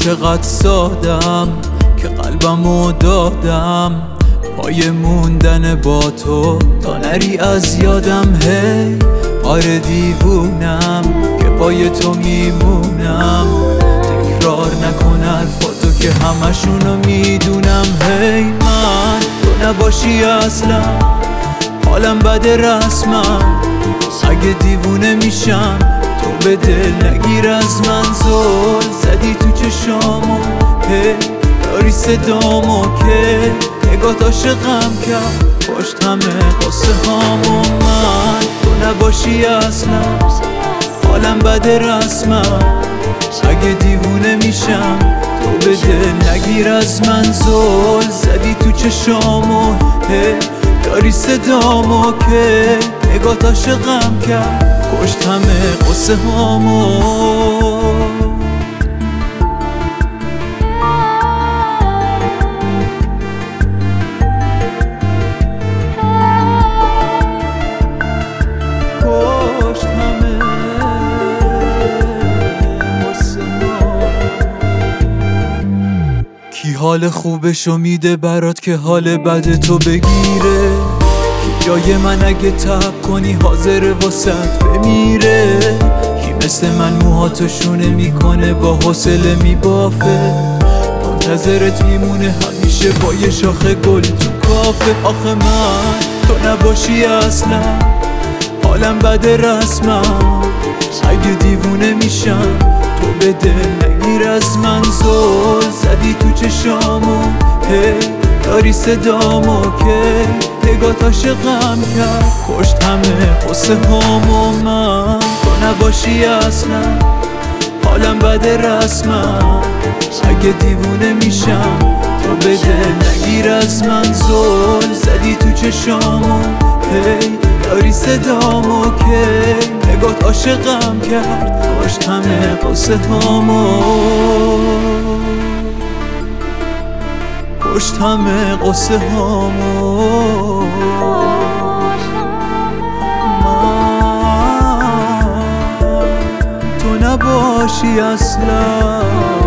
چقدر سادم که قلبمو دادم پای موندن با تو تا نری از یادم. هی آره دیوونم که پای تو میمونم، تکرار نکن حرفاتو که همشونو میدونم. هی من تو نباشی اصلا حالم بده رسمم، اگه دیوونه میشم تو به دل نگیر از من. زل زدی تو چشامو هی داری صدامو که نگات عاشقم کرد پشت همه قصه هامو. من تو نباشی اصلا حالم بده رسمم، اگه دیوونه میشم تو به دل نگیر از من. زل زدی تو چشامو هی داری صدامو که نگات عاشقم کرد پشت همه قصه هامو. کی حال خوبشو میده برات که حال بد تو بگیره؟ کی جای من اگه تب کنی حاضر واسط بمیره؟ کی مثل من موهاتو شونه میکنه با حوصله میبافه؟ منتظرت میمونه همیشه با یه شاخه گل تو کافه. آخه من تو نباشی اصلا حالم بده رسمم، اگه دیوونه میشم تو به دل نگیر از من. زل زدی تو چشامو هی داری صدامو که نگات عاشقم کرد کشت همه قصه هامو. من تو نباشی اصلا حالم بده رسمم، اگه دیوونه میشم تو به دل نگیر از من. زل زدی تو چشامو هی داری صدامو که نگات عاشقم کرد کشت همه قصه هامو، کشت همه قصه هامو. من تو نباشی اصلا